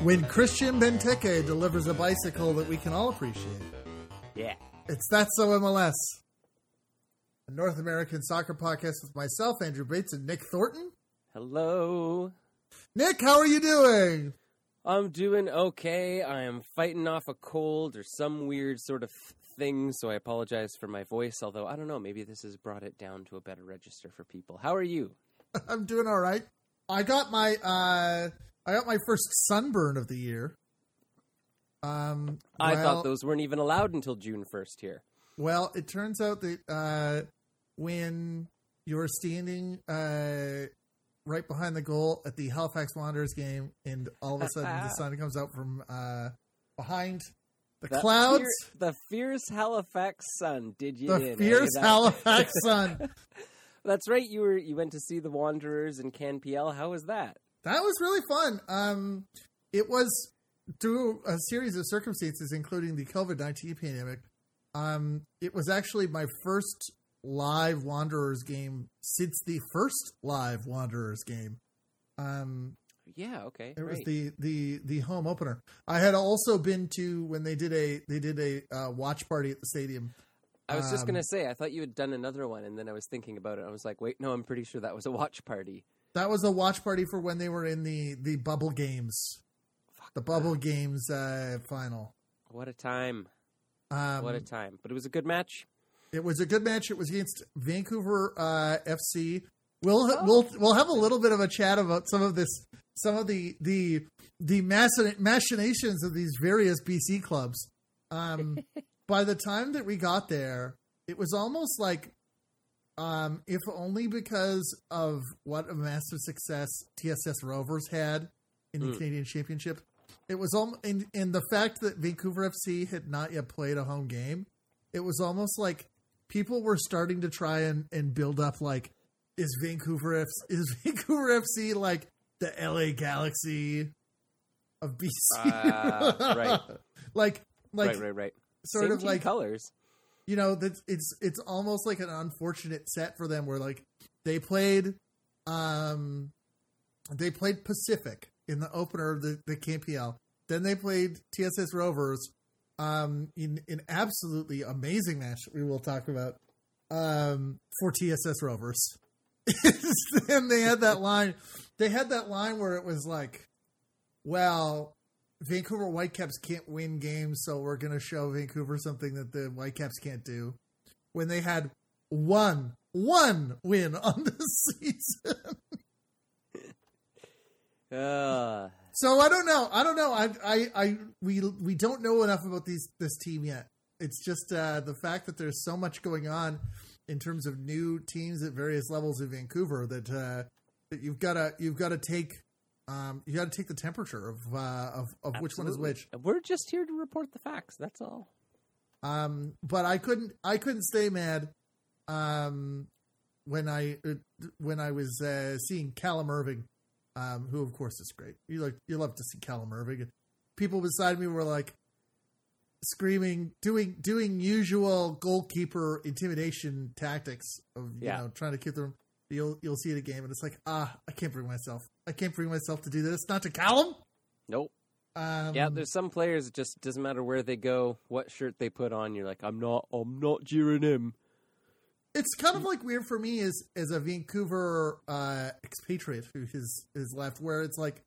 when Christian Benteke delivers a bicycle that we can all appreciate. Yeah. It's That's So MLS, a North American soccer podcast with myself, Andrew Bates, and Nick Thornton. Hello. Nick, how are you doing? I'm doing okay. I am fighting off a cold or some weird sort of thing, so I apologize for my voice, although I don't know, maybe this has brought it down to a better register for people. How are you? I'm doing all right. I got my first sunburn of the year. I thought those weren't even allowed until June 1st here. Well, it turns out that when you're standing right behind the goal at the Halifax Wanderers game, and all of a sudden the sun comes out from behind the clouds. The fierce Halifax sun did you the in. Fierce Halifax sun. That's right. You went to see the Wanderers in CanPL. How was that? That was really fun. It was through a series of circumstances, including the COVID-19 pandemic. It was actually my first live Wanderers game since the first live Wanderers game. Yeah, okay. It was great. the home opener. I had also been to when they did a watch party at the stadium. I was just gonna say, I thought you had done another one, and then I was thinking about it. I was like, wait, no, I'm pretty sure that was a watch party. That was a watch party for when they were in the bubble games. The bubble games final. What a time. What a time. But it was a good match. It was a good match. It was against Vancouver FC. We'll have a little bit of a chat about some of the machinations of these various BC clubs. By the time that we got there, it was almost like, if only because of what a massive success TSS Rovers had in the Canadian Championship. It was in the fact that Vancouver FC had not yet played a home game. It was almost like people were starting to try and build up, like, is Vancouver FC like the LA Galaxy of BC? Right. like Right. Sort Same of team like colors. You know, that it's almost like an unfortunate set for them, where like they played Pacific in the opener of the KPL. Then they played TSS Rovers in an absolutely amazing match we will talk about for TSS Rovers. And they had that line. They had that line where it was like, well, Vancouver Whitecaps can't win games, so we're going to show Vancouver something that the Whitecaps can't do. When they had one win on the season. So I don't know. We don't know enough about this team yet. It's just the fact that there's so much going on in terms of new teams at various levels in Vancouver that you've got to take. You got to take the temperature of which one is which. We're just here to report the facts. That's all. But I couldn't stay mad when I was seeing Callum Irving, who of course is great. You love to see Callum Irving. People beside me were like screaming, doing usual goalkeeper intimidation tactics of trying to keep them. You'll see it a game, and it's like, I can't bring myself to do this. Not to Callum. Nope. There's some players. It just doesn't matter where they go, what shirt they put on. You're like, I'm not jeering him. It's kind of like weird for me as a Vancouver expatriate who has left, where it's like,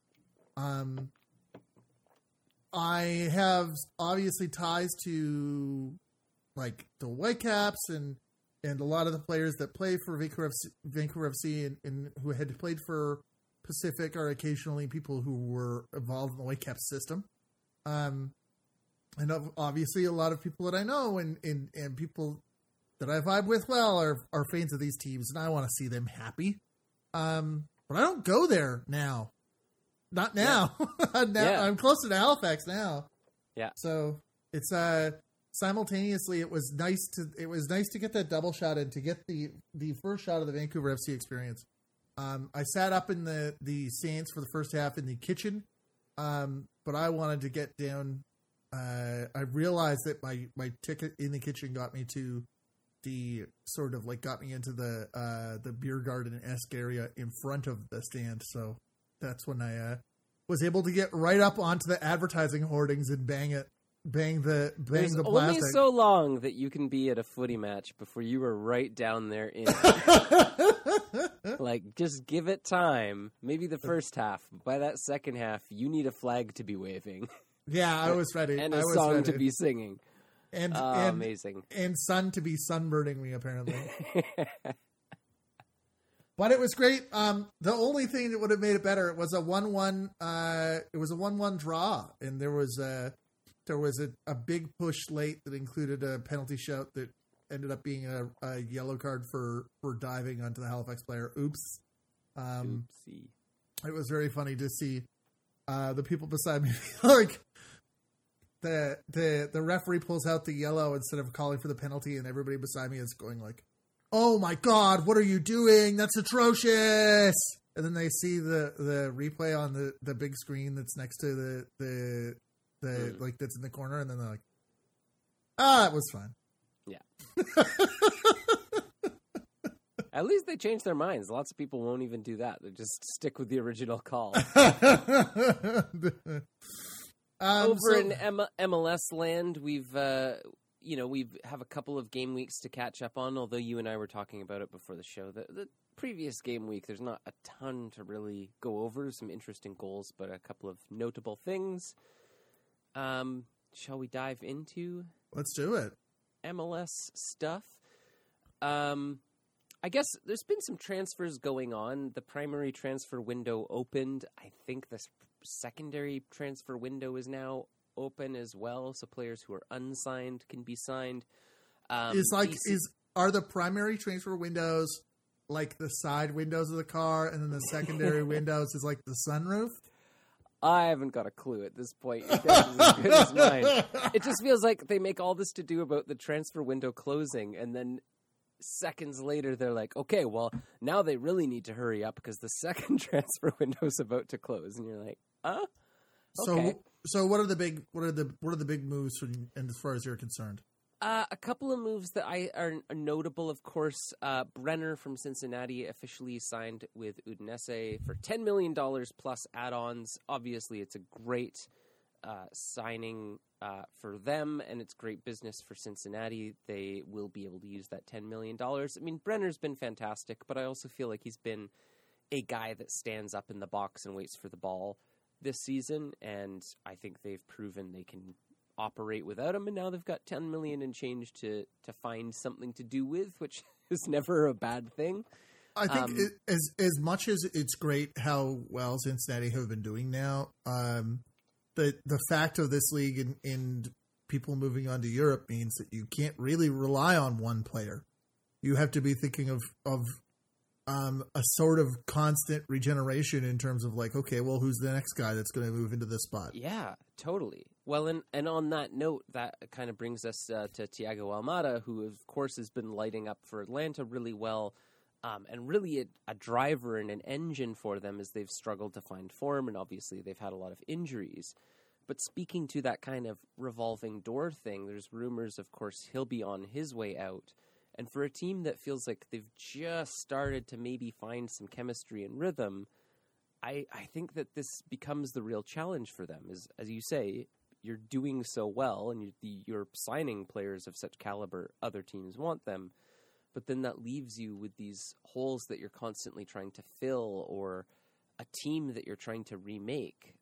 I have obviously ties to like the Whitecaps and a lot of the players that play for Vancouver FC and who had played for Pacific are occasionally people who were involved in the Whitecaps system. And obviously a lot of people that I know and people that I vibe with well are fans of these teams, and I want to see them happy. But I don't go there now. Not now. I'm closer to Halifax now. Yeah. So it's simultaneously, it was nice to get that double shot and to get the first shot of the Vancouver FC experience. I sat up in the stands for the first half in the kitchen, but I wanted to get down. I realized that my ticket in the kitchen got me to the sort of like got me into the beer garden-esque area in front of the stand. So that's when I was able to get right up onto the advertising hoardings and bang the There's plastic. only so long that you can be at a footy match before you are right down there in like, just give it time. Maybe the first half. By that second half, you need a flag to be waving. Yeah, I was ready. And a song to be singing. And amazing. And sun to be sunburning me, apparently. But it was great. The only thing that would have made it better, it was a 1-1. It was a 1-1 draw, and there was a big push late that included a penalty shout that ended up being a yellow card for diving onto the Halifax player. Oops. Oopsie. It was very funny to see the people beside me like the referee pulls out the yellow instead of calling for the penalty, and everybody beside me is going like, "Oh my God, what are you doing? That's atrocious!" And then they see the replay on the big screen that's next to the like that's in the corner, and then they're like, it was fine. Yeah. At least they changed their minds. Lots of people won't even do that. They just stick with the original call. Over in MLS land, we have a couple of game weeks to catch up on, although you and I were talking about it before the show. The previous game week, there's not a ton to really go over. Some interesting goals, but a couple of notable things. Shall we dive into? Let's do it. MLS stuff. I guess there's been some transfers going on. The primary transfer window opened. I think the secondary transfer window is now open as well, so players who are unsigned can be signed. Are the primary transfer windows like the side windows of the car, and then the secondary windows is like the sunroof? I haven't got a clue at this point. Your guess is as good as mine. It just feels like they make all this to do about the transfer window closing, and then seconds later they're like, okay, well, now they really need to hurry up because the second transfer window is about to close, and you're like, okay. So what are the big moves and as far as you're concerned? A couple of moves that are notable, of course. Brenner from Cincinnati officially signed with Udinese for $10 million plus add-ons. Obviously, it's a great signing for them, and it's great business for Cincinnati. They will be able to use that $10 million. I mean, Brenner's been fantastic, but I also feel like he's been a guy that stands up in the box and waits for the ball this season, and I think they've proven they can operate without him, and now they've got $10 million and change to find something to do with, which is never a bad thing. I think as much as it's great how well Cincinnati have been doing now, the fact of this league and people moving on to Europe means that you can't really rely on one player. You have to be thinking of a sort of constant regeneration in terms of like, okay, well, who's the next guy that's going to move into this spot? Yeah, totally. Well, and on that note, that kind of brings us to Thiago Almada, who, of course, has been lighting up for Atlanta really well, and really a driver and an engine for them as they've struggled to find form, and obviously they've had a lot of injuries. But speaking to that kind of revolving door thing, there's rumors, of course, he'll be on his way out. And for a team that feels like they've just started to maybe find some chemistry and rhythm, I think that this becomes the real challenge for them. As you say, you're doing so well, and you're signing players of such caliber, other teams want them. But then that leaves you with these holes that you're constantly trying to fill, or a team that you're trying to remake.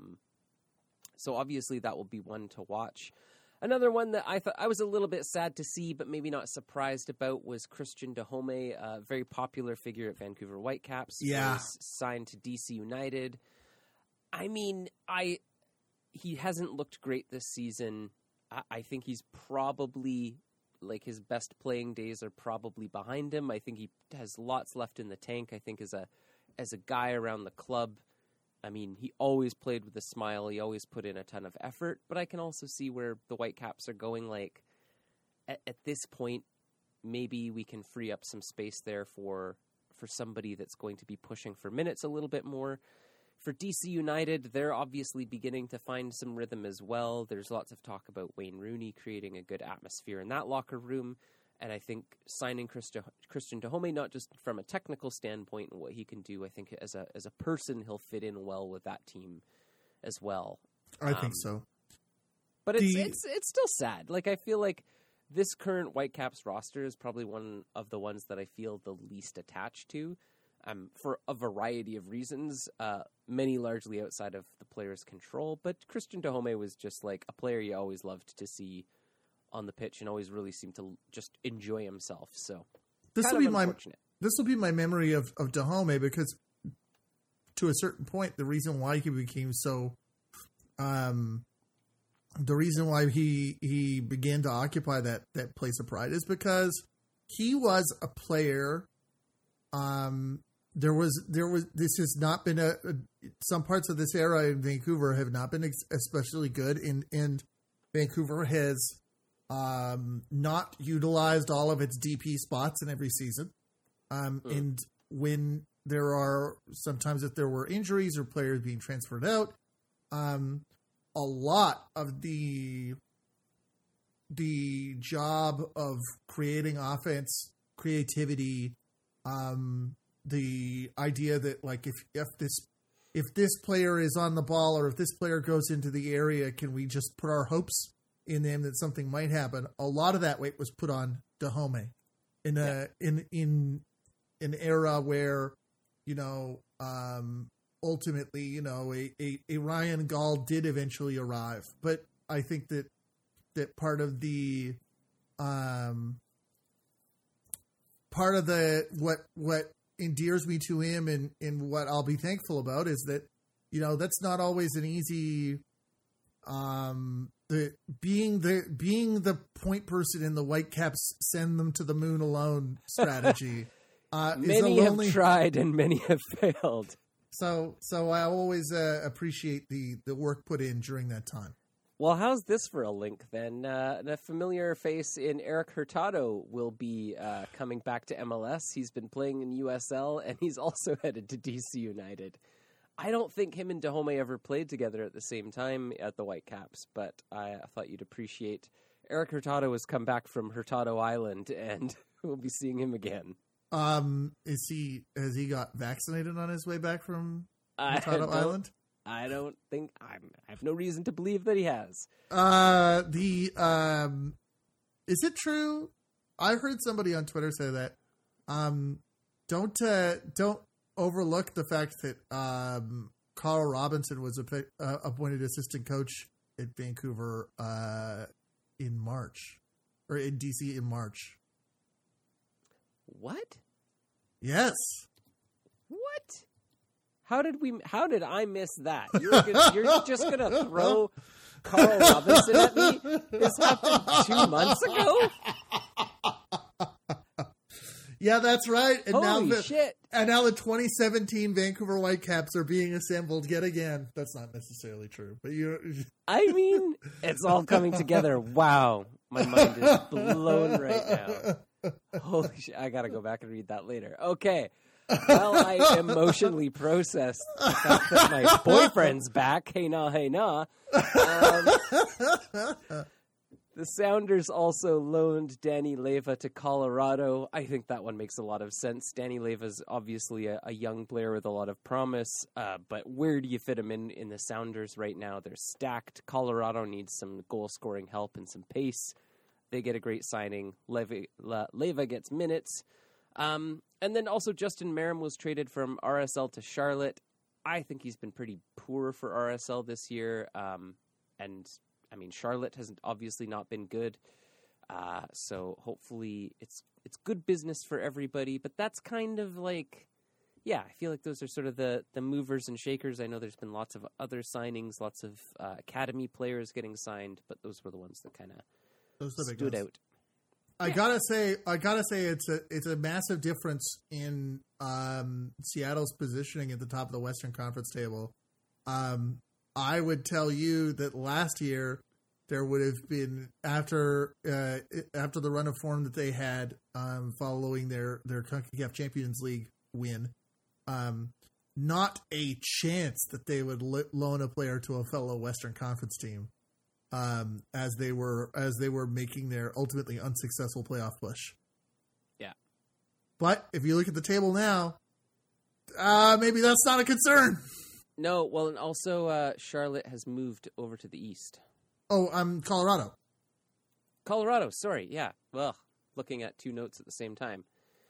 So obviously that will be one to watch. Another one that I thought I was a little bit sad to see, but maybe not surprised about, was Christian Dahomey, a very popular figure at Vancouver Whitecaps. Yeah. Was signed to DC United. I mean, he hasn't looked great this season. I think he's probably, like, his best playing days are probably behind him. I think he has lots left in the tank. I think as a guy around the club, I mean, he always played with a smile. He always put in a ton of effort. But I can also see where the Whitecaps are going, like, at this point, maybe we can free up some space there for somebody that's going to be pushing for minutes a little bit more. For DC United, they're obviously beginning to find some rhythm as well. There's lots of talk about Wayne Rooney creating a good atmosphere in that locker room. And I think signing Christian Dahomey, not just from a technical standpoint and what he can do, I think as a person, he'll fit in well with that team as well. I think so. But it's still sad. Like, I feel like this current Whitecaps roster is probably one of the ones that I feel the least attached to, for a variety of reasons, many largely outside of the player's control. But Christian Dajome was just like a player you always loved to see on the pitch and always really seemed to just enjoy himself. So this will be my memory of Dajome, because to a certain point, the reason why he became so, the reason why he began to occupy that place of pride is because he was a player. This has not been some parts of this era in Vancouver have not been especially good, and Vancouver has not utilized all of its DP spots in every season. And when there are sometimes, if there were injuries or players being transferred out, a lot of the job of creating offense, creativity, the idea that, like, if this player is on the ball or if this player goes into the area, can we just put our hopes in them that something might happen? A lot of that weight was put on Dajome in an era where, ultimately, a Ryan Gaul did eventually arrive. But I think that part of what endears me to him and what I'll be thankful about is that, that's not always an easy, being the point person in the Whitecaps send them to the moon alone strategy. Many have tried and many have failed. So I always appreciate the work put in during that time. Well, how's this for a link then? A familiar face in Eric Hurtado will be coming back to MLS. He's been playing in USL, and he's also headed to DC United. I don't think him and Dajome ever played together at the same time at the Whitecaps, but I thought you'd appreciate Eric Hurtado has come back from Hurtado Island, and we'll be seeing him again. Has he got vaccinated on his way back from Hurtado Island? I don't think I have no reason to believe that he has. Is it true? I heard somebody on Twitter say that. Don't overlook the fact that Carl Robinson was appointed assistant coach at Vancouver in March, or in DC in March. What? Yes. What? How did I miss that? You're just gonna throw Carl Robinson at me? This happened 2 months ago? Yeah, that's right. And Holy shit. And now the 2017 Vancouver Whitecaps are being assembled yet again. That's not necessarily true, but I mean, it's all coming together. Wow. My mind is blown right now. Holy shit. I gotta go back and read that later. Okay. Well, I emotionally processed the fact that my boyfriend's back. Hey, nah, hey, nah. The Sounders also loaned Danny Leyva to Colorado. I think that one makes a lot of sense. Danny Leyva's obviously a young player with a lot of promise, but where do you fit him in the Sounders right now? They're stacked. Colorado needs some goal-scoring help and some pace. They get a great signing. Leyva gets minutes. And then also Justin Merrim was traded from RSL to Charlotte. I think he's been pretty poor for RSL this year. And I mean, Charlotte has obviously not been good. So hopefully it's good business for everybody. But that's kind of like, yeah, I feel like those are sort of the movers and shakers. I know there's been lots of other signings, lots of academy players getting signed, but those were the ones that kind of stood out. I gotta say, it's a massive difference in Seattle's positioning at the top of the Western Conference table. I would tell you that last year there would have been after the run of form that they had following their CONCACAF Champions League win, not a chance that they would loan a player to a fellow Western Conference team. As they were making their ultimately unsuccessful playoff push. Yeah. But if you look at the table now, maybe that's not a concern. No, well, and also Charlotte has moved over to the east. Oh, Colorado. Colorado, sorry, yeah. Well, looking at two notes at the same time.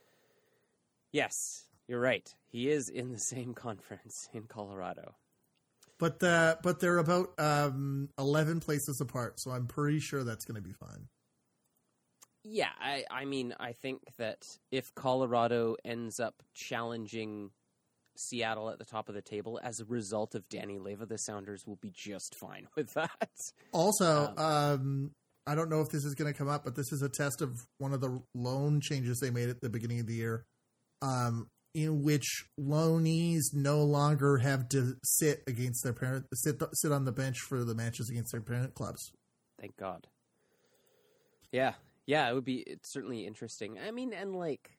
Yes, you're right. He is in the same conference in Colorado. But they're about 11 places apart, so I'm pretty sure that's going to be fine. Yeah, I mean, I think that if Colorado ends up challenging Seattle at the top of the table as a result of Danny Leyva, the Sounders will be just fine with that. Also, I don't know if this is going to come up, but this is a test of one of the loan changes they made at the beginning of the year, in which loanees no longer have to sit against their parent, sit on the bench for the matches against their parent clubs. Thank God. Yeah, it's certainly interesting. I mean, and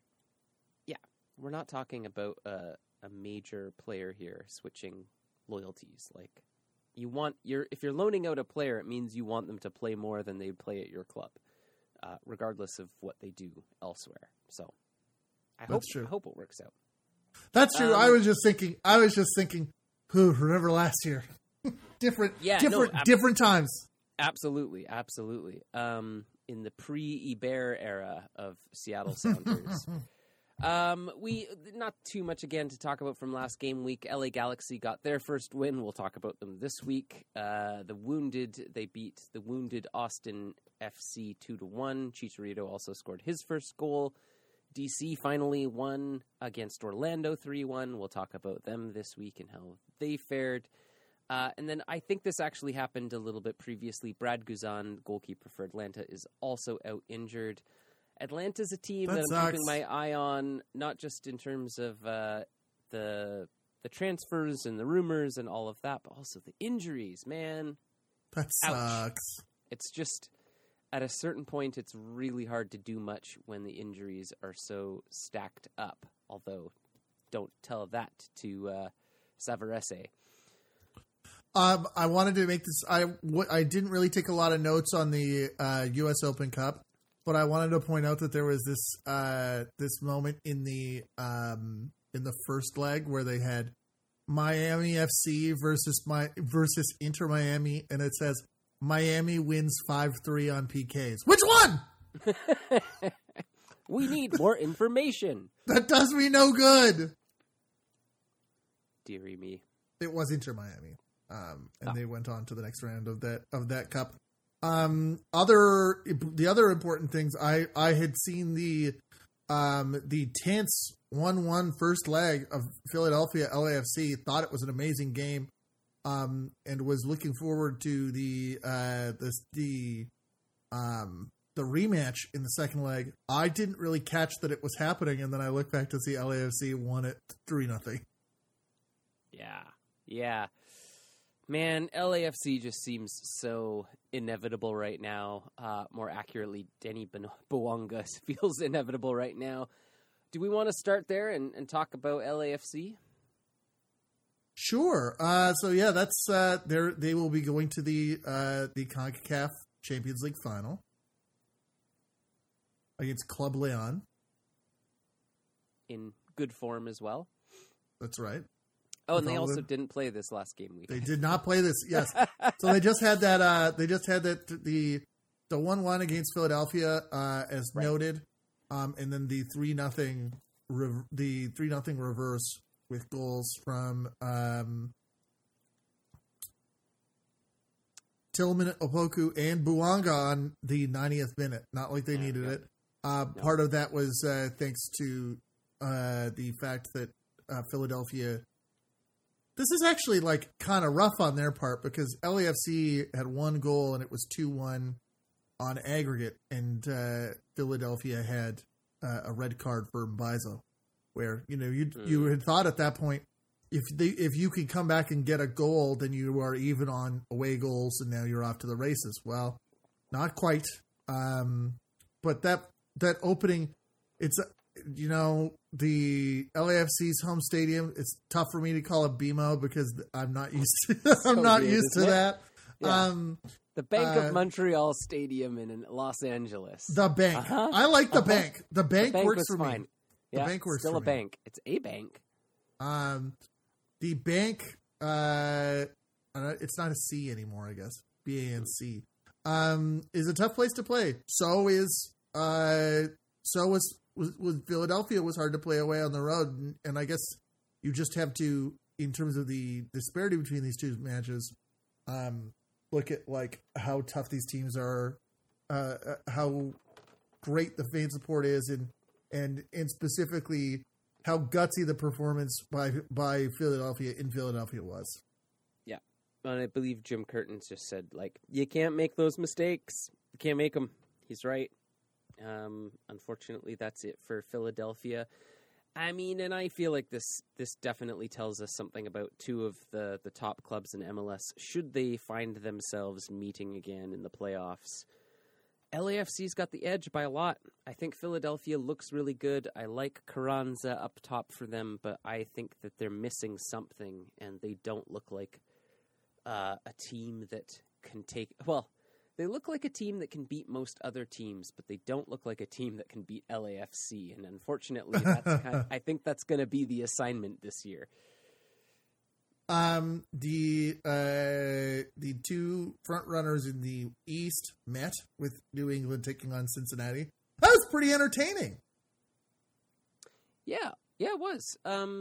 we're not talking about a major player here switching loyalties. Like, if you're loaning out a player, it means you want them to play more than they play at your club, regardless of what they do elsewhere. So, I hope it works out. That's true. I was just thinking. Remember last year? different times. Absolutely. In the pre-Hebert era of Seattle Sounders. We not too much again to talk about from last game week. LA Galaxy got their first win. We'll talk about them this week. They beat the wounded Austin FC 2-1. Chicharito also scored his first goal. DC finally won against Orlando 3-1. We'll talk about them this week and how they fared. And then I think this actually happened a little bit previously. Brad Guzan, goalkeeper for Atlanta, is also out injured. Atlanta's a team that I'm keeping my eye on, not just in terms of the transfers and the rumors and all of that, but also the injuries, man. That sucks. It's just, at a certain point, it's really hard to do much when the injuries are so stacked up. Although, don't tell that to Savarese. I wanted to make this. I didn't really take a lot of notes on the U.S. Open Cup, but I wanted to point out that there was this moment in the first leg where they had Miami FC versus Inter Miami, and it says Miami wins 5-3 on PKs. Which one? We need more information. That does me no good. Dearie me. It was Inter Miami. They went on to the next round of that cup. The other important things, I had seen the tense 1-1 first leg of Philadelphia LAFC. Thought it was an amazing game, and was looking forward to the rematch in the second leg. I didn't really catch that it was happening, and then I looked back to see LAFC won it 3-0. Yeah. Man, LAFC just seems so inevitable right now. More accurately, Denny Bouanga feels inevitable right now. Do we want to start there and talk about LAFC? Sure. That's they will be going to the CONCACAF Champions League final against Club Leon. In good form as well. That's right. Oh, and they also didn't play this last game week. They did not play this. Yes. So they just had that. The 1-1 against Philadelphia, as noted, and then the 3-0 reverse with goals from Tillman, Opoku, and Bouanga on the 90th minute. Not like they needed it. Part of that was thanks to the fact that Philadelphia. This is actually kind of rough on their part because LAFC had one goal and it was 2-1 on aggregate, and Philadelphia had a red card for Mbaizo, where you had thought at that point if you can come back and get a goal, then you are even on away goals, and now you're off to the races. Well, not quite, but that opening, it's. The LAFC's home stadium, it's tough for me to call it BMO because I'm not used to that. Yeah. The Bank of Montreal Stadium in Los Angeles. The bank. Uh-huh. I like the bank. The bank works for fine. Me. The bank works still for a bank. It's a bank. The bank it's not a C anymore, I guess. BANC. Is a tough place to play. Was Philadelphia was hard to play away on the road, and I guess you just have to, in terms of the disparity between these two matches, look at like how tough these teams are, how great the fan support is, and specifically how gutsy the performance by Philadelphia in Philadelphia was. Yeah, and I believe Jim Curtin just said, like, you can't make those mistakes. You can't make them. He's right. Unfortunately, that's it for Philadelphia. I mean, and I feel like this definitely tells us something about two of the top clubs in MLS. Should they find themselves meeting again in the playoffs, LAFC's got the edge by a lot. I think Philadelphia looks really good. I like Carranza up top for them, but I think that they're missing something, and they don't look like a team that can take... Well, they look like a team that can beat most other teams, but they don't look like a team that can beat LAFC. And unfortunately, I think that's going to be the assignment this year. The two front runners in the East met, with New England taking on Cincinnati. That was pretty entertaining. Yeah, it was.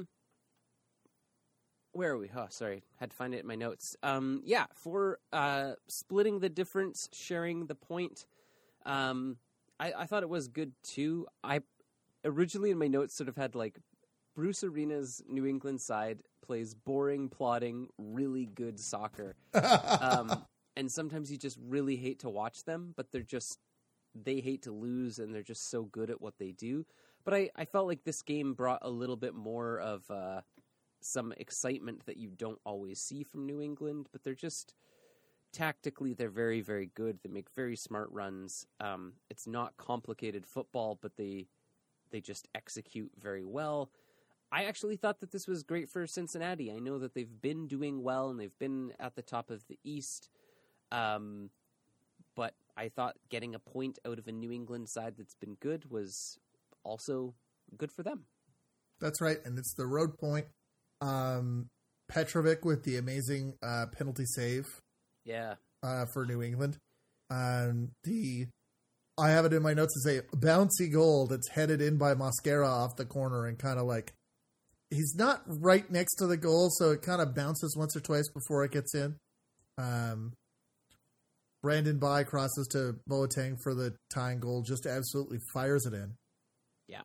Where are we? Oh, sorry. Had to find it in my notes. For splitting the difference, sharing the point. I thought it was good too. I originally in my notes sort of had like Bruce Arena's New England side plays boring, plodding, really good soccer. And sometimes you just really hate to watch them, but they hate to lose, and they're just so good at what they do. But I felt like this game brought a little bit more of some excitement that you don't always see from New England, but they're just tactically, they're very, very good. They make very smart runs. It's not complicated football, but they just execute very well. I actually thought that this was great for Cincinnati. I know that they've been doing well and they've been at the top of the East. But I thought getting a point out of a New England side that's been good was also good for them. That's right. And it's the road point. Petrovic with the amazing penalty save. Yeah. For New England. I have it in my notes to say bouncy goal that's headed in by Mosquera off the corner, and kind of like, he's not right next to the goal, so it kind of bounces once or twice before it gets in. Brandon Bai crosses to Boateng for the tying goal, just absolutely fires it in. Yeah.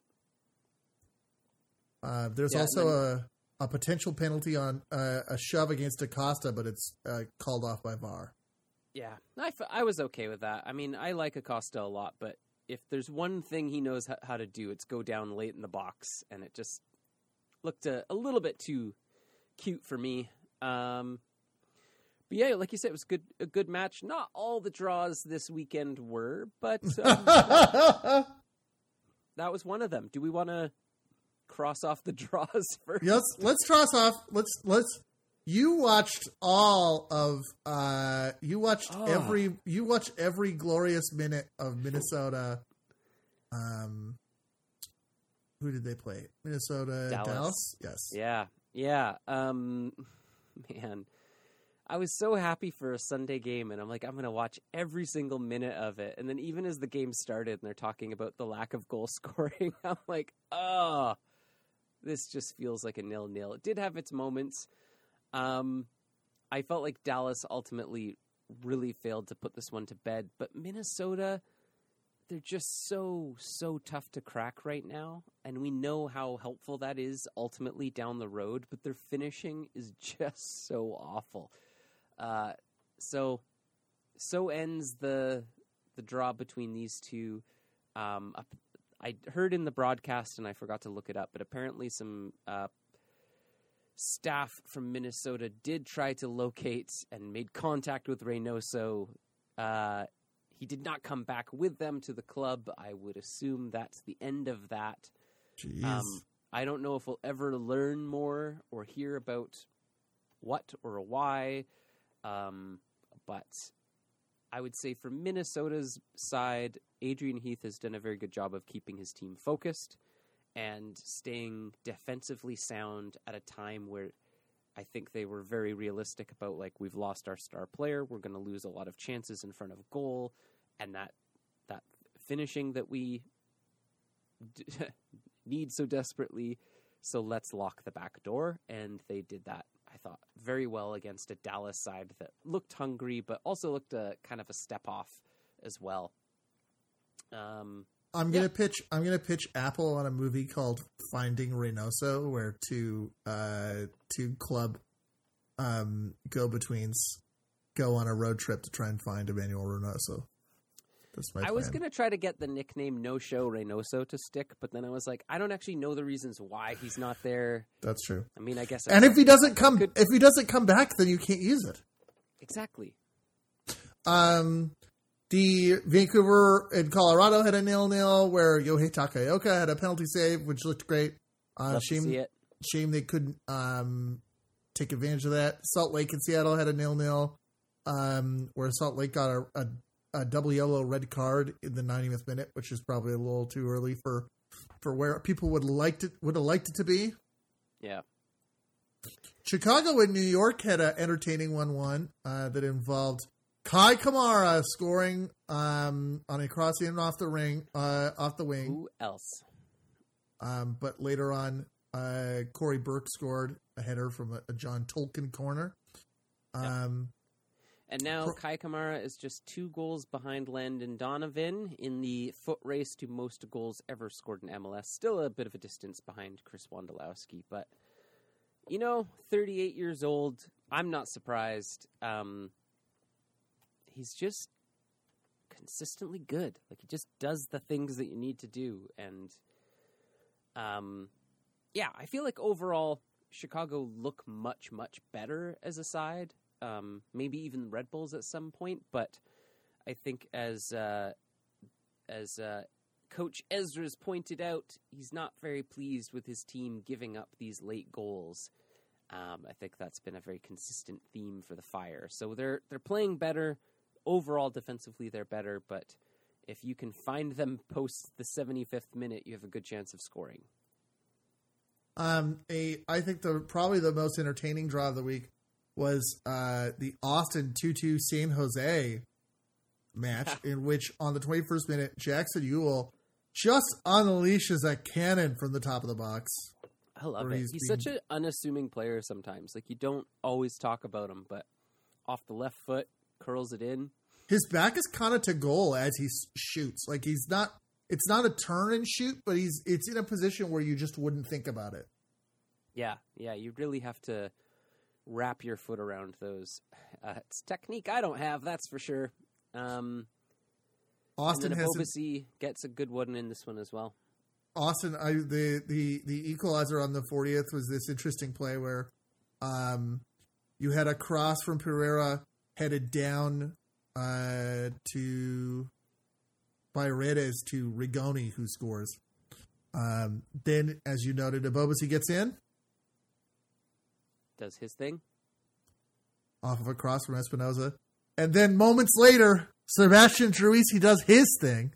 There's also a potential penalty on a shove against Acosta, but it's called off by VAR. Yeah, I was okay with that. I mean, I like Acosta a lot, but if there's one thing he knows how to do, it's go down late in the box, and it just looked a little bit too cute for me. But yeah, like you said, it was a good match. Not all the draws this weekend were, but that was one of them. Do we want to cross off the draws first? Yes, let's cross off. Let's. You watched all of. You watched every glorious minute of Minnesota. Who did they play? Minnesota, Dallas. Yes. Yeah. Man, I was so happy for a Sunday game, and I'm like, I'm going to watch every single minute of it. And then even as the game started, and they're talking about the lack of goal scoring, I'm like, oh, this just feels like a 0-0. It did have its moments. I felt like Dallas ultimately really failed to put this one to bed, but Minnesota, they're just so tough to crack right now, and we know how helpful that is ultimately down the road, but their finishing is just so awful. So ends the draw between these two. I heard in the broadcast, and I forgot to look it up, but apparently some staff from Minnesota did try to locate and made contact with Reynoso. He did not come back with them to the club. I would assume that's the end of that. Jeez. I don't know if we'll ever learn more or hear about what or why. But I would say from Minnesota's side, Adrian Heath has done a very good job of keeping his team focused and staying defensively sound at a time where I think they were very realistic about, like, we've lost our star player. We're going to lose a lot of chances in front of goal. And that finishing that we need so desperately. So let's lock the back door. And they did that, I thought, very well against a Dallas side that looked hungry, but also looked kind of a step off as well. I'm gonna pitch Apple on a movie called Finding Reynoso, where two club go-betweens go on a road trip to try and find Emmanuel Reynoso. I was going to try to get the nickname No Show Reynoso to stick, but then I was like, I don't actually know the reasons why he's not there. That's true. I mean, I guess. And if he doesn't come back, then you can't use it. Exactly. The Vancouver and Colorado had a 0-0 where Yohei Takaoka had a penalty save, which looked great. Shame they couldn't take advantage of that. Salt Lake and Seattle had a 0-0 where Salt Lake got a double yellow red card in the 90th minute, which is probably a little too early for where people would have liked it to be. Yeah. Chicago and New York had an entertaining 1-1 that involved Kai Kamara scoring on a crossing off the wing. Who else? But later on, Corey Burke scored a header from a John Tolkien corner. And now Kai Kamara is just 2 goals behind Landon Donovan in the foot race to most goals ever scored in MLS. Still a bit of a distance behind Chris Wondolowski, but 38 years old. I'm not surprised. He's just consistently good. Like, he just does the things that you need to do. And, I feel like overall Chicago look much, much better as a side. Maybe even Red Bulls at some point. But I think as Coach Ezra's pointed out, he's not very pleased with his team giving up these late goals. I think that's been a very consistent theme for the Fire. So they're playing better. Overall, defensively, they're better, but if you can find them post the 75th minute, you have a good chance of scoring. I think probably the most entertaining draw of the week was the Austin 2-2 San Jose match, in which on the 21st minute, Jackson Ewell just unleashes a cannon from the top of the box. I love it. He's such an unassuming player sometimes. Like, you don't always talk about him, but off the left foot, curls it in. His back is kind of to goal as he shoots. Like, it's not a turn and shoot, but it's in a position where you just wouldn't think about it. Yeah, you really have to wrap your foot around those. It's technique I don't have, that's for sure. Austin Abobasi gets a good one in this one as well. Austin, the equalizer on the 40th was this interesting play where you had a cross from Pereira headed down by Redes to Rigoni, who scores. Then, as you noted, Abobasi gets in. Does his thing. Off of a cross from Espinoza. And then moments later, Sebastian Truisi does his thing.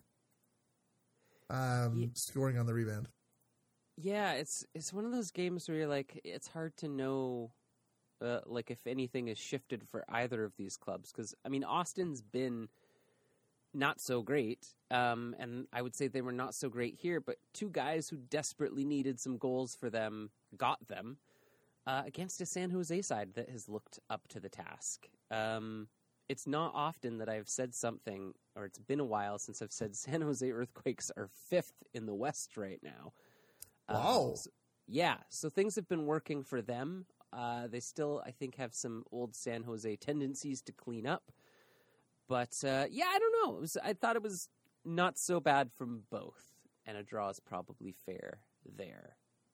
Scoring on the rebound. Yeah, it's one of those games where you're like, it's hard to know if anything is shifted for either of these clubs. Because, I mean, Austin's been not so great. And I would say they were not so great here. But 2 guys who desperately needed some goals for them got them against a San Jose side that has looked up to the task. It's not often that I've said something, or it's been a while since I've said San Jose Earthquakes are 5th in the West right now. Wow. So things have been working for them. They still, I think, have some old San Jose tendencies to clean up. But, I don't know. I thought it was not so bad from both, and a draw is probably fair there.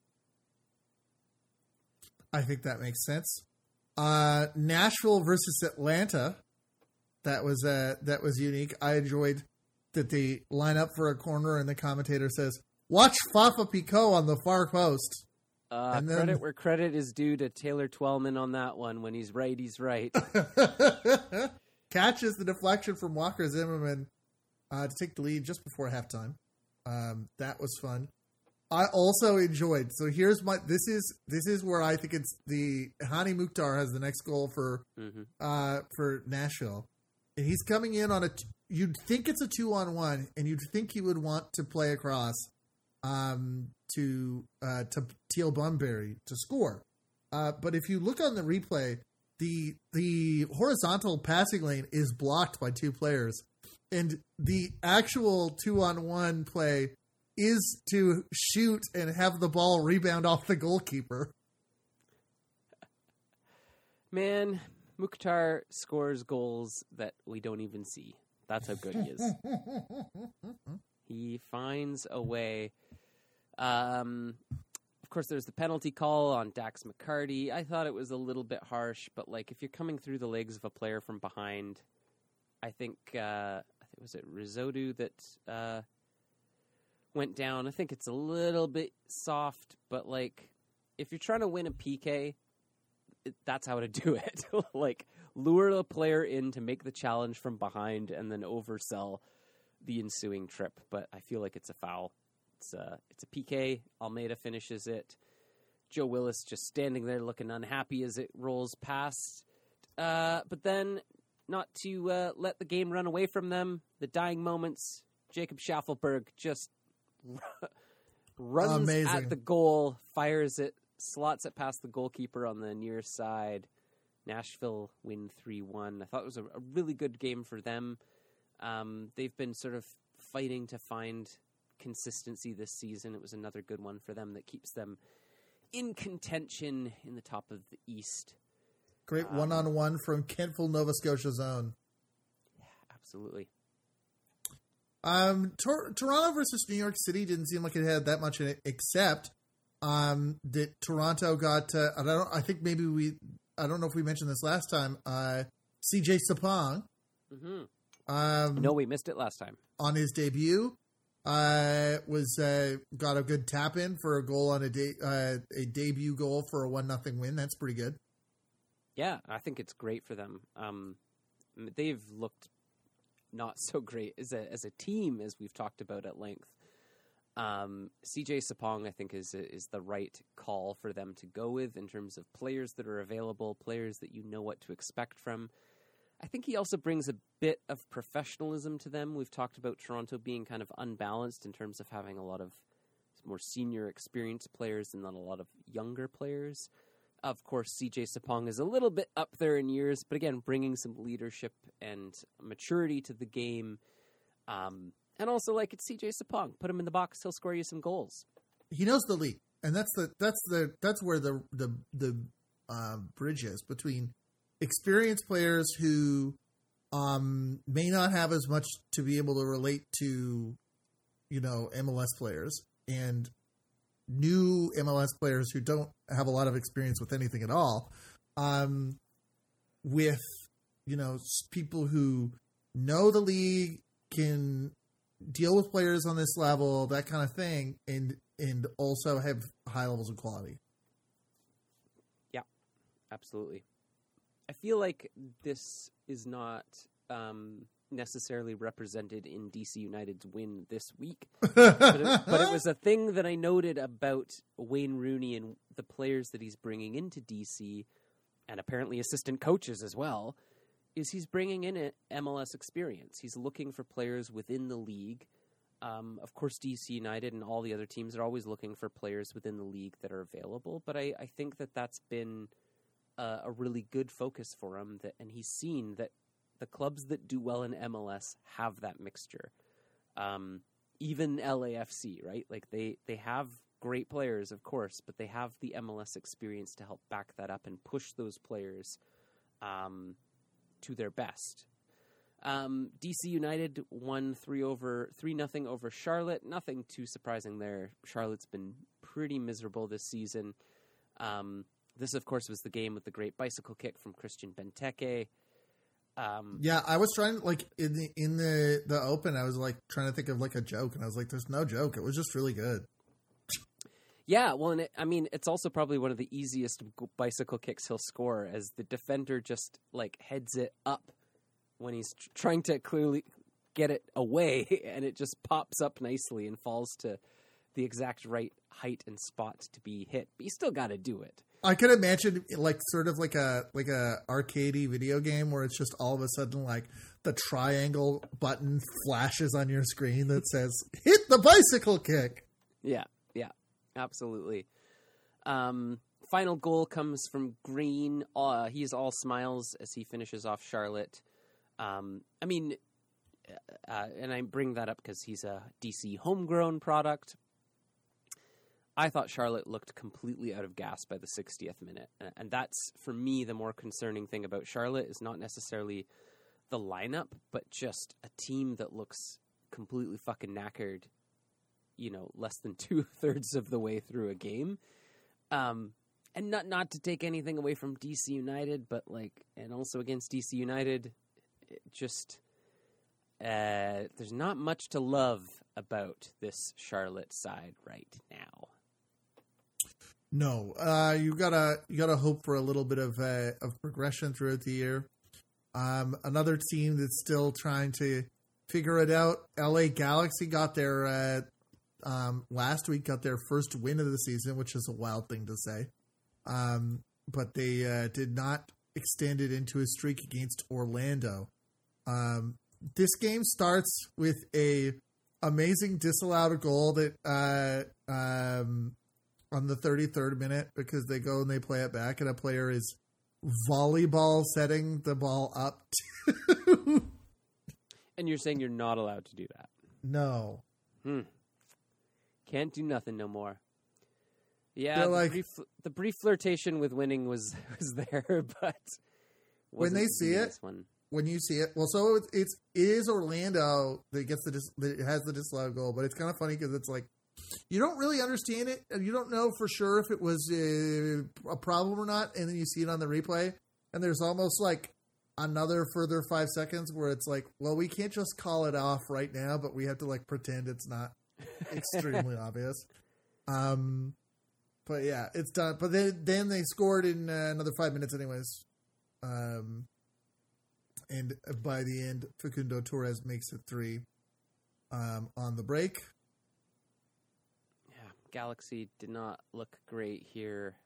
I think that makes sense. Nashville versus Atlanta. That was unique. I enjoyed that they line up for a corner and the commentator says, "Watch Fafa Picault on the far post." And then, credit where credit is due to Taylor Twellman on that one. When he's right, he's right. Catches the deflection from Walker Zimmerman to take the lead just before halftime. That was fun. I also enjoyed. So here's this is where I think it's the Hani Mukhtar has the next goal for Nashville. And he's coming in on you'd think it's a 2-on-1, and you'd think he would want to play across to Teal Bunbury to score. But if you look on the replay, the horizontal passing lane is blocked by two players, and the actual 2-on-1 play is to shoot and have the ball rebound off the goalkeeper. Man, Mukhtar scores goals that we don't even see. That's how good he is. He finds a way. Of course, there's the penalty call on Dax McCarty. I thought it was a little bit harsh, but like if you're coming through the legs of a player from behind, I think was it Risotto that went down. I think it's a little bit soft, but like if you're trying to win a PK, that's how to do it. Like lure a player in to make the challenge from behind and then oversell the ensuing trip. But I feel like it's a foul. It's a PK. Almeida finishes it. Joe Willis just standing there looking unhappy as it rolls past. But then, not to let the game run away from them, the dying moments, Jacob Schaffelberg just runs at the goal, fires it, slots it past the goalkeeper on the near side. Nashville win 3-1. I thought it was a really good game for them. They've been sort of fighting to find consistency this season. It was another good one for them that keeps them in contention in the top of the East. Great one-on-one from Kentville, Nova Scotia's own. Yeah, absolutely. Toronto versus New York City didn't seem like it had that much in it, except that Toronto got. I don't know if we mentioned this last time. CJ Sapong. Mm-hmm. No, we missed it last time. On his debut, got a good tap in for a goal on a debut goal for a 1-0 win. That's pretty good. Yeah, I think it's great for them. They've looked not so great as a team, as we've talked about at length. CJ Sapong, I think, is the right call for them to go with in terms of players that are available, players that you know what to expect from. I think he also brings a bit of professionalism to them. We've talked about Toronto being kind of unbalanced in terms of having a lot of more senior experienced players and not a lot of younger players. Of course, CJ Sapong is a little bit up there in years, but again, bringing some leadership and maturity to the game. And also, like, it's CJ Sapong. Put him in the box; he'll score you some goals. He knows the league, and that's where the bridge is between experienced players who may not have as much to be able to relate to, MLS players, and new MLS players who don't have a lot of experience with anything at all, with, people who know the league, can deal with players on this level, that kind of thing, and also have high levels of quality. Yeah, absolutely. I feel like this is not necessarily represented in DC United's win this week, but it was a thing that I noted about Wayne Rooney and the players that he's bringing into DC, and apparently assistant coaches as well, is he's bringing in an MLS experience. He's looking for players within the league. Of course, DC United and all the other teams are always looking for players within the league that are available, but I think that's been a really good focus for him, and he's seen that the clubs that do well in MLS have that mixture. Even LAFC, right? Like they have great players, of course, but they have the MLS experience to help back that up and push those players to their best. DC United won 3-0 over Charlotte. Nothing too surprising there. Charlotte's been pretty miserable this season. This, of course, was the game with the great bicycle kick from Christian Benteke. Yeah, I was trying, like, in the open, I was like trying to think of like a joke, and I was like, "There's no joke. It was just really good." Yeah, well, and it's also probably one of the easiest bicycle kicks he'll score, as the defender just like heads it up when he's trying to clearly get it away, and it just pops up nicely and falls to the exact right height and spot to be hit, but you still got to do it. I could imagine like sort of like a arcadey video game where it's just all of a sudden like the triangle button flashes on your screen that says hit the bicycle kick. Yeah, absolutely. Final goal comes from Green. He's all smiles as he finishes off Charlotte. And I bring that up because he's a DC homegrown product. I thought Charlotte looked completely out of gas by the 60th minute. And that's, for me, the more concerning thing about Charlotte is not necessarily the lineup, but just a team that looks completely fucking knackered, less than 2/3 of the way through a game. And not to take anything away from DC United, but and also against DC United, there's not much to love about this Charlotte side right now. No, you gotta hope for a little bit of progression throughout the year. Another team that's still trying to figure it out. LA Galaxy got their last week got their first win of the season, which is a wild thing to say. But they did not extend it into a streak against Orlando. This game starts with a amazing disallowed goal that on the 33rd minute because they go and they play it back and a player is volleyball setting the ball up. And you're saying you're not allowed to do that? No. Can't do nothing no more. Yeah, the brief flirtation with winning was there, but when they see it, when you see it, well, so it is Orlando that gets that has the disallowed goal, but it's kind of funny because it's like you don't really understand it, and you don't know for sure if it was a problem or not, and then you see it on the replay, and there's almost like another further 5 seconds where it's like, well, we can't just call it off right now, but we have to pretend it's not extremely obvious. But yeah, it's done. But then they scored in another 5 minutes anyways. And by the end, Facundo Torres makes it 3 on the break. Yeah, Galaxy did not look great here.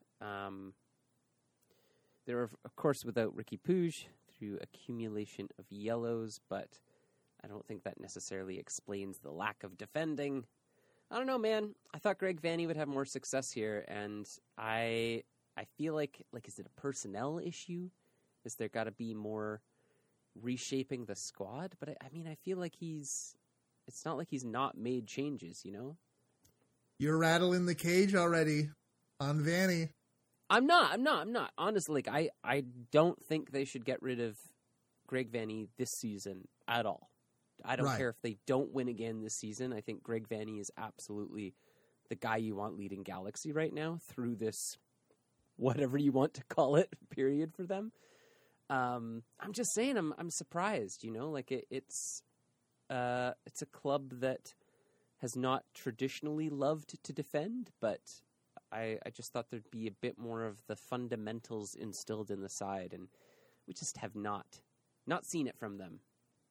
They were, of course, without Ricky Puig through accumulation of yellows, but I don't think that necessarily explains the lack of defending. I don't know, man. I thought Greg Vanney would have more success here, and I feel like is it a personnel issue? Is there got to be more reshaping the squad? But I feel like it's not like he's not made changes, You're rattling the cage already on Vanney. I'm not. Honestly, I don't think they should get rid of Greg Vanney this season at all. I don't care if they don't win again this season. I think Greg Vanney is absolutely the guy you want leading Galaxy right now through this, whatever you want to call it, period for them. I'm just saying, I'm surprised. It's a club that has not traditionally loved to defend, but I just thought there'd be a bit more of the fundamentals instilled in the side, and we just have not seen it from them.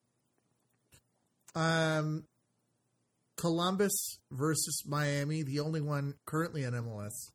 Columbus versus Miami, the only one currently in MLS.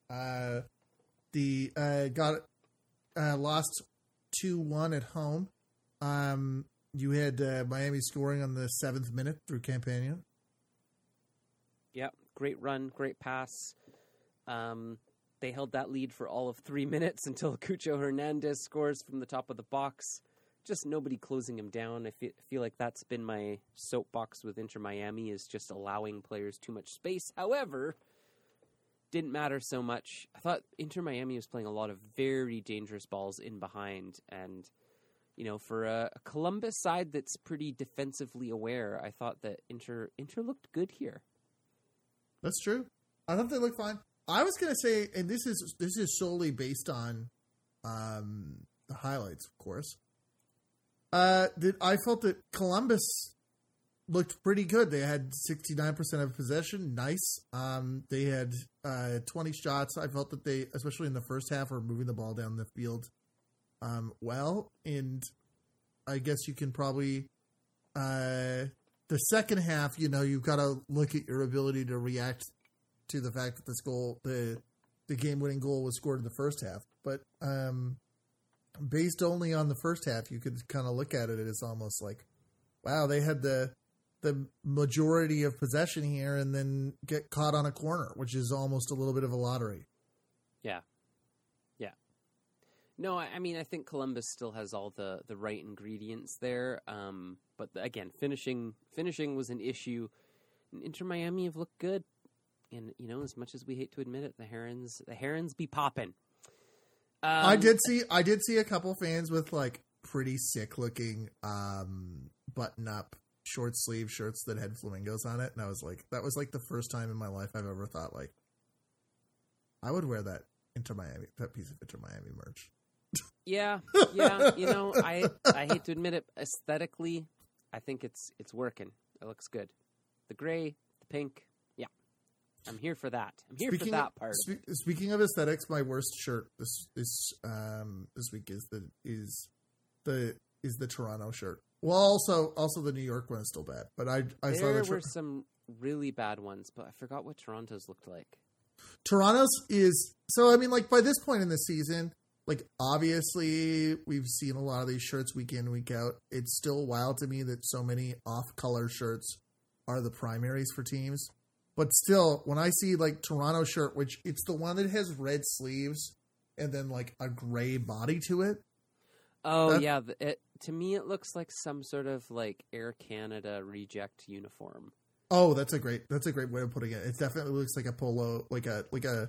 Lost 2-1 at home. You had Miami scoring on the 7th minute through Campagna. Yeah, great run, great pass. They held that lead for all of 3 minutes until Cucho Hernandez scores from the top of the box. Just nobody closing him down. I feel like that's been my soapbox with Inter Miami, is just allowing players too much space. However, didn't matter so much. I thought Inter Miami was playing a lot of very dangerous balls in behind. And, for a Columbus side that's pretty defensively aware, I thought that Inter looked good here. That's true. I thought they looked fine. I was going to say, and this is solely based on the highlights, of course. I felt that Columbus looked pretty good. They had 69% of possession. Nice. They had 20 shots. I felt that they, especially in the first half, were moving the ball down the field well. And I guess you can probably the second half, you've got to look at your ability to react to the fact that this goal, the game-winning goal, was scored in the first half. But based only on the first half, you could kind of look at it as almost like, wow, they had the majority of possession here and then get caught on a corner, which is almost a little bit of a lottery. Yeah. No, I mean, I think Columbus still has all the right ingredients there. But again, finishing was an issue. And Inter Miami have looked good. And, as much as we hate to admit it, the Herons be popping. I did see a couple fans with like pretty sick looking button up short sleeve shirts that had flamingos on it, and I was like, that was like the first time in my life I've ever thought like I would wear that piece of Inter Miami merch. Yeah. I hate to admit it, aesthetically, I think it's working. It looks good. The gray, the pink, yeah. I'm here for that. I'm here for that part. Speaking of aesthetics, my worst shirt this week is the Toronto shirt. Well, also the New York one is still bad, but I saw there were some really bad ones, but I forgot what Toronto's looked like. Toronto's is so. I mean, like by this point in the season, like obviously we've seen a lot of these shirts week in, week out. It's still wild to me that so many off-color shirts are the primaries for teams. But still, when I see like Toronto shirt, which it's the one that has red sleeves and then like a gray body to it. Oh yeah, to me it looks like some sort of like Air Canada reject uniform. Oh, that's a great way of putting it. It definitely looks like a polo, like a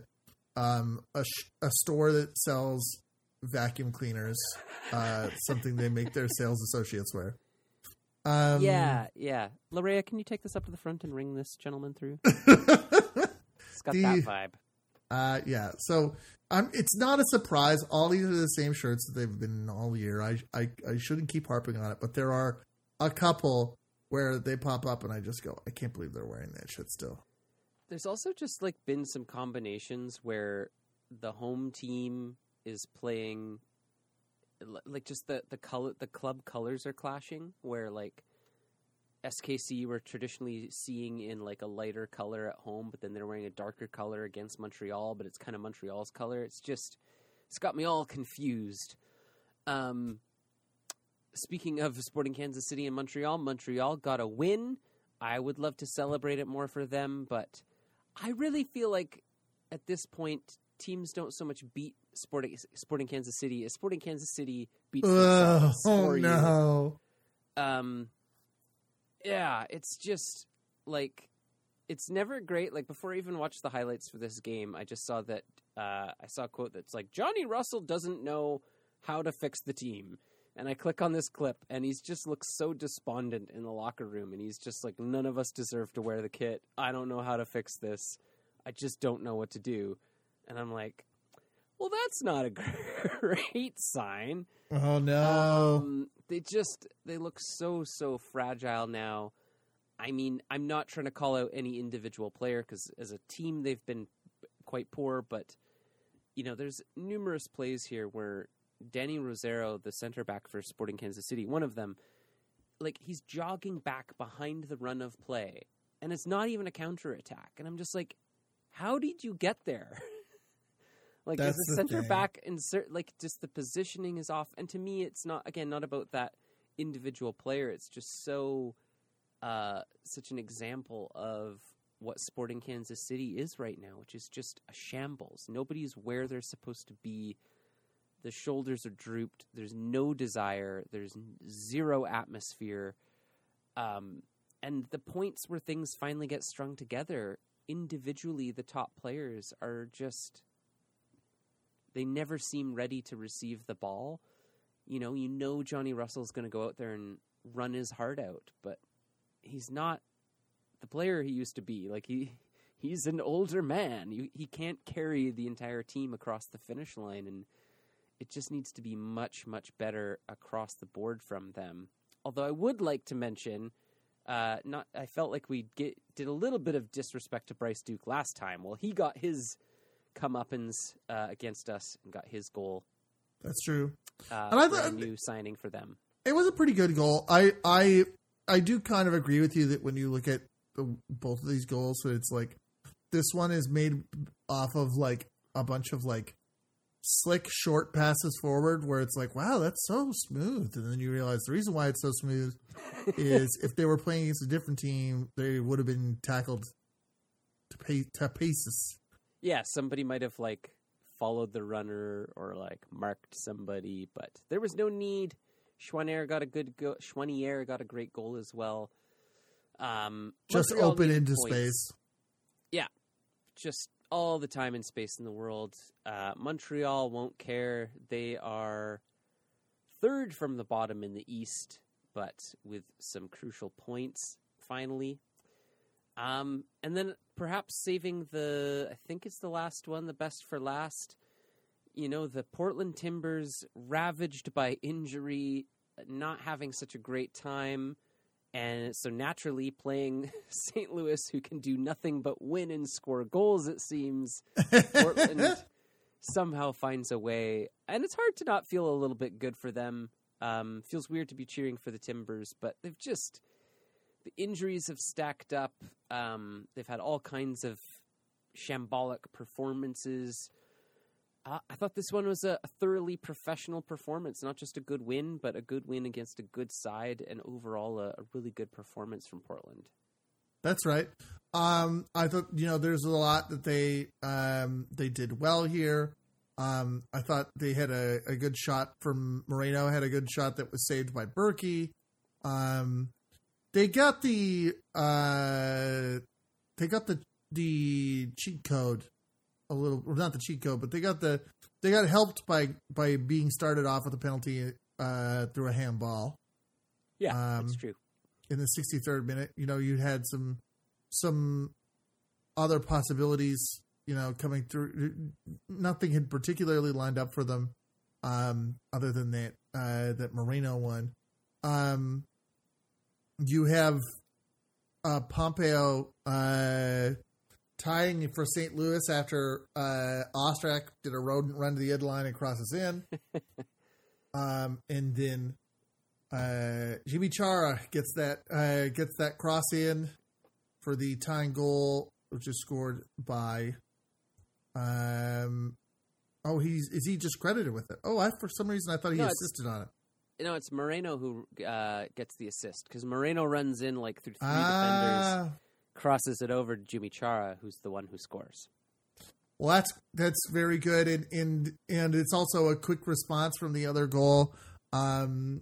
store that sells vacuum cleaners, something they make their sales associates wear. Yeah. Larea, can you take this up to the front and ring this gentleman through? It's got that vibe. Yeah. So it's not a surprise. All these are the same shirts that they've been all year. I shouldn't keep harping on it, but there are a couple where they pop up and I just go, I can't believe they're wearing that shit still. There's also just like been some combinations where the home team is playing like just the club colors are clashing, where like SKC we're traditionally seeing in like a lighter color at home, but then they're wearing a darker color against Montreal, but it's kind of Montreal's color. It's got me all confused. Speaking of Sporting Kansas City and Montreal got a win. I would love to celebrate it more for them, but I really feel like at this point teams don't so much beat Sporting Kansas City as Sporting Kansas City beats themselves for no. you. Yeah, it's just like it's never great. Like before I even watched the highlights for this game, I just saw that I saw a quote that's like Johnny Russell doesn't know how to fix the team. And I click on this clip, and he's just looks so despondent in the locker room, and he's just like, none of us deserve to wear the kit. I don't know how to fix this. I just don't know what to do. And I'm like, well, that's not a great sign. Oh, no. They look so fragile now. I mean, I'm not trying to call out any individual player, because as a team, they've been quite poor, but, there's numerous plays here where Danny Rosero, the center back for Sporting Kansas City, one of them, like he's jogging back behind the run of play, and it's not even a counterattack. And I'm just like, how did you get there? Like as a center back, just the positioning is off. And to me, it's not about that individual player. It's just such an example of what Sporting Kansas City is right now, which is just a shambles. Nobody's where they're supposed to be. The shoulders are drooped. There's no desire. There's zero atmosphere. And the points where things finally get strung together, individually, the top players are just... They never seem ready to receive the ball. Johnny Russell's going to go out there and run his heart out, but he's not the player he used to be. Like, he's an older man. He can't carry the entire team across the finish line, and it just needs to be much, much better across the board from them. Although I would like to mention, I felt like we did a little bit of disrespect to Bryce Duke last time. Well, he got his comeuppance against us and got his goal. That's true. And I thought a new signing for them. It was a pretty good goal. I I do kind of agree with you that when you look at both of these goals, so it's like this one is made off of like a bunch of like slick short passes forward where it's like, wow, that's so smooth. And then you realize the reason why it's so smooth is if they were playing against a different team, they would have been tackled to pieces. Yeah, somebody might have like followed the runner or like marked somebody, but there was no need. Chouanier got a great goal as well. Just Montreal open needed into points. space. Yeah, just all the time and space in the world. Montreal won't care. They are third from the bottom in the East, but with some crucial points finally. And then perhaps saving I think it's the last one, the best for last. You know, the Portland Timbers ravaged by injury, not having such a great time. And so naturally playing St. Louis, who can do nothing but win and score goals, it seems. Portland somehow finds a way. And it's hard to not feel a little bit good for them. Feels weird to be cheering for the Timbers, but the injuries have stacked up. They've had all kinds of shambolic performances. I thought this one was a thoroughly professional performance, not just a good win, but a good win against a good side, and overall a really good performance from Portland. That's right. I thought, there's a lot that they did well here. I thought they had a good shot from Moreno, had a good shot that was saved by Berkey. They got the cheat code a little, or not the cheat code, but they got helped by being started off with a penalty through a handball. Yeah, that's true. In the 63rd minute, you had some other possibilities, coming through. Nothing had particularly lined up for them, other than that Moreno one. You have Pompeo tying for St. Louis after Ostrak did a rodent run to the end line and crosses in. And then Jimmy Chara gets that cross in for the tying goal, which is scored by is he just credited with it? For some reason I thought he assisted on it. It's Moreno who gets the assist, because Moreno runs in like through three defenders, crosses it over to Jimmy Chara, who's the one who scores. Well, that's very good, and it's also a quick response from the other goal. The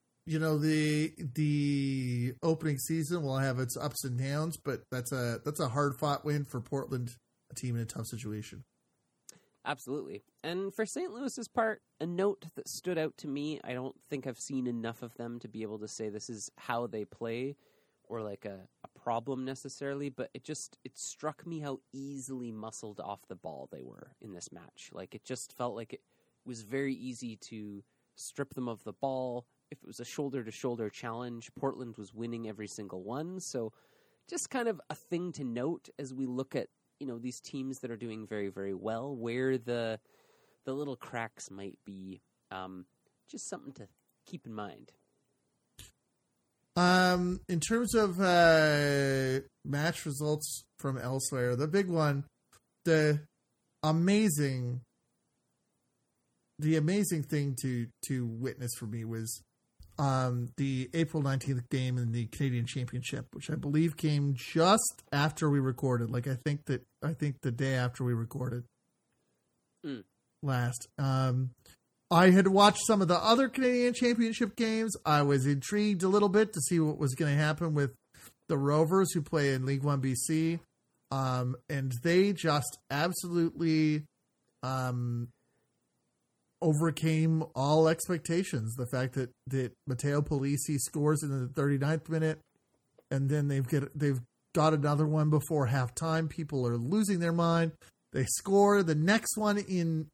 opening season will have its ups and downs, but that's a hard fought win for Portland, a team in a tough situation. Absolutely. And for St. Louis's part, a note that stood out to me, I don't think I've seen enough of them to be able to say this is how they play or like a problem necessarily, but it struck me how easily muscled off the ball they were in this match. Like, it just felt like it was very easy to strip them of the ball. If it was a shoulder-to-shoulder challenge, Portland was winning every single one. So just kind of a thing to note as we look at these teams that are doing very, very well, where the little cracks might be. Just something to keep in mind. In terms of match results from elsewhere, the big one, the amazing thing to witness for me was the April 19th game in the Canadian Championship, which I believe came just after we recorded. Like, I think the day after we recorded last. I had watched some of the other Canadian Championship games. I was intrigued a little bit to see what was going to happen with the Rovers, who play in League One BC. And they just absolutely overcame all expectations. The fact that Matteo Polisi scores in the 39th minute, and then they've got another one before halftime. People are losing their mind. They score the next one in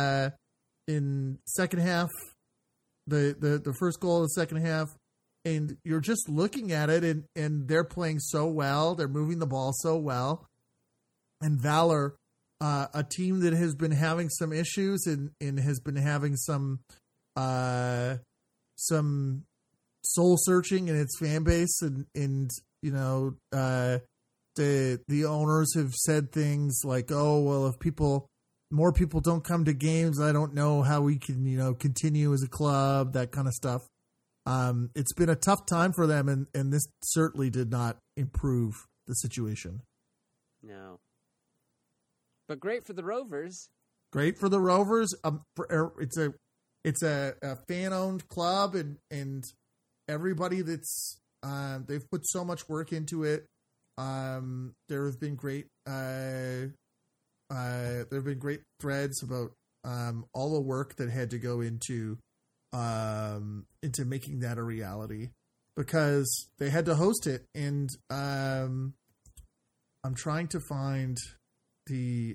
second half, the first goal of the second half, and you're just looking at it, and they're playing so well. They're moving the ball so well. And Valor, a team that has been having some issues and has been having some soul searching in its fan base, and you know, the owners have said things like, "Oh, well, if more people don't come to games, I don't know how we can, you know, continue as a club," that kind of stuff. It's been a tough time for them, and this certainly did not improve the situation. No. But great for the Rovers. Great for the Rovers. It's a fan-owned club, and everybody that's they've put so much work into it. There have been great threads about all the work that had to go into making that a reality, because they had to host it, and I'm trying to find the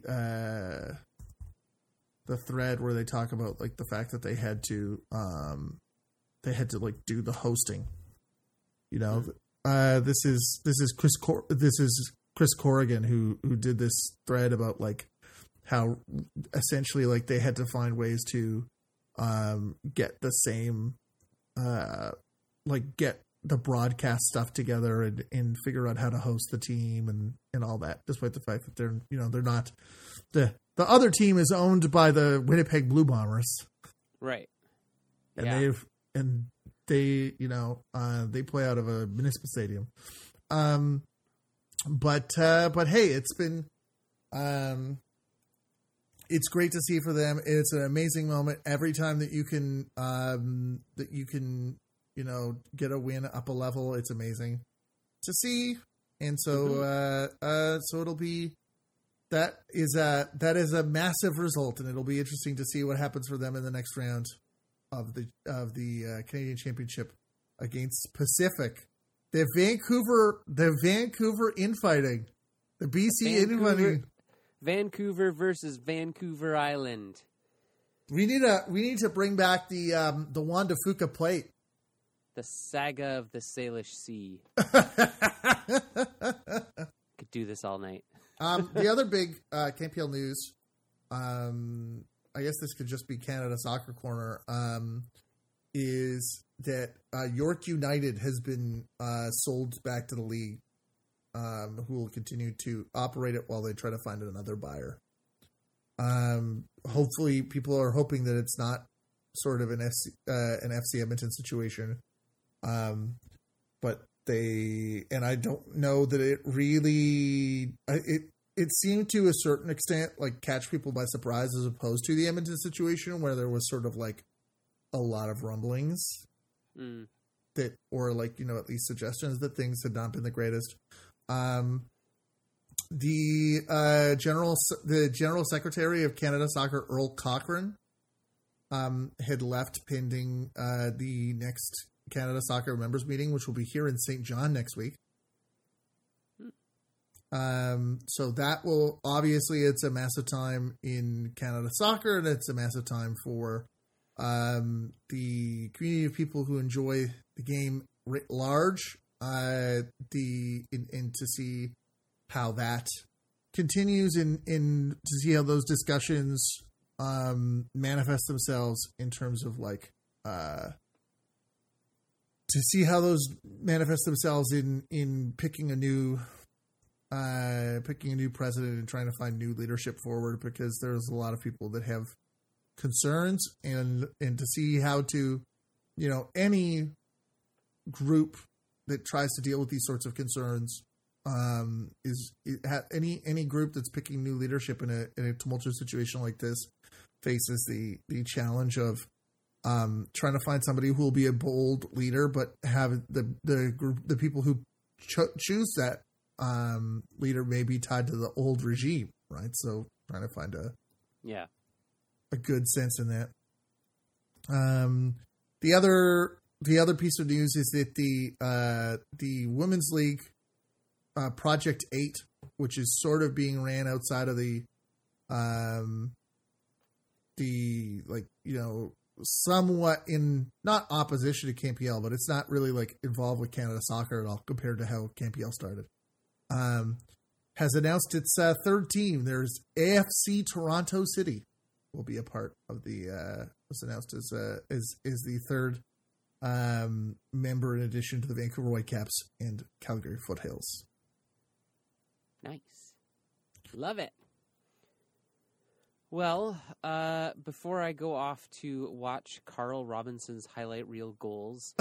thread where they talk about like the fact that they had to like do the hosting. You know, this is Chris Corrigan who did this thread about like how essentially like they had to find ways to get the same get the broadcast stuff together and figure out how to host the team and all that, despite the fact that they're not the other team is owned by the Winnipeg Blue Bombers. Right. And they they play out of a municipal stadium. But hey, it's been it's great to see for them. It's an amazing moment every time that you can get a win up a level. It's amazing to see. And so so it'll be that is a massive result, and it'll be interesting to see what happens for them in the next round of the Canadian Championship against Pacific. The Vancouver infighting. The BC infighting. Vancouver versus Vancouver Island. We need to bring back the Juan de Fuca plate. The saga of the Salish Sea. Could do this all night. The other big KPL news, I guess this could just be Canada Soccer Corner, is that York United has been sold back to the league, who will continue to operate it while they try to find another buyer. Hopefully, people are hoping that it's not sort of an FC Edmonton situation. But I don't know that it really, it seemed to a certain extent like catch people by surprise, as opposed to the Edmonton situation where there was sort of like a lot of rumblings that, or like, at least suggestions that things had not been the greatest. The general secretary of Canada Soccer, Earl Cochrane, had left pending the next Canada Soccer members meeting, which will be here in St. John next week. So that will, obviously, it's a massive time in Canada Soccer, and it's a massive time for the community of people who enjoy the game writ large. And to see how that continues, and to see how those discussions manifest themselves in terms of like to see how those manifest themselves in picking a new president and trying to find new leadership forward, because there's a lot of people that have concerns, and to see how to, any group that tries to deal with these sorts of concerns any group that's picking new leadership in a tumultuous situation like this faces the challenge of trying to find somebody who will be a bold leader, but have the people who choose that leader may be tied to the old regime, right? So trying to find a good sense in that. The other piece of news is that the Women's League Project 8, which is sort of being ran outside of the somewhat in not opposition to CanPL, but it's not really like involved with Canada Soccer at all compared to how CanPL started. Has announced its third team. There's AFC Toronto City will be a part of the was announced as the third member in addition to the Vancouver Whitecaps and Calgary Foothills. Nice. Love it. Well, before I go off to watch Carl Robinson's highlight reel goals,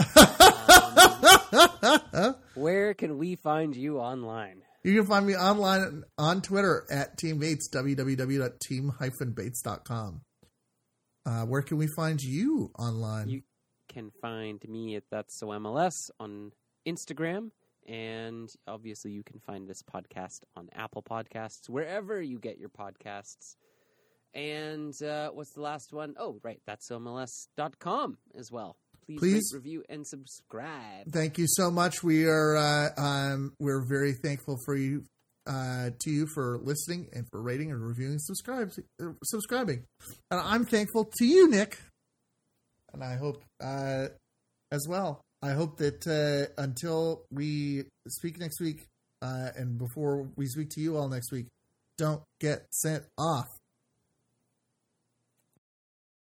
where can we find you online? You can find me online on Twitter at Team Bates, www.team-bates.com. Where can we find you online? You can find me at That's So MLS on Instagram. And obviously you can find this podcast on Apple Podcasts, wherever you get your podcasts. And what's the last one? Oh, right. That's MLS.com as well. Please rate, review, and subscribe. Thank you so much. We are we're very thankful for you to you for listening and for rating and reviewing and subscribing. And I'm thankful to you, Nick. And I hope as well. I hope that until we speak next week and before we speak to you all next week, don't get sent off.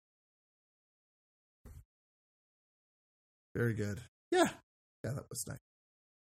Very good. Yeah, that was nice.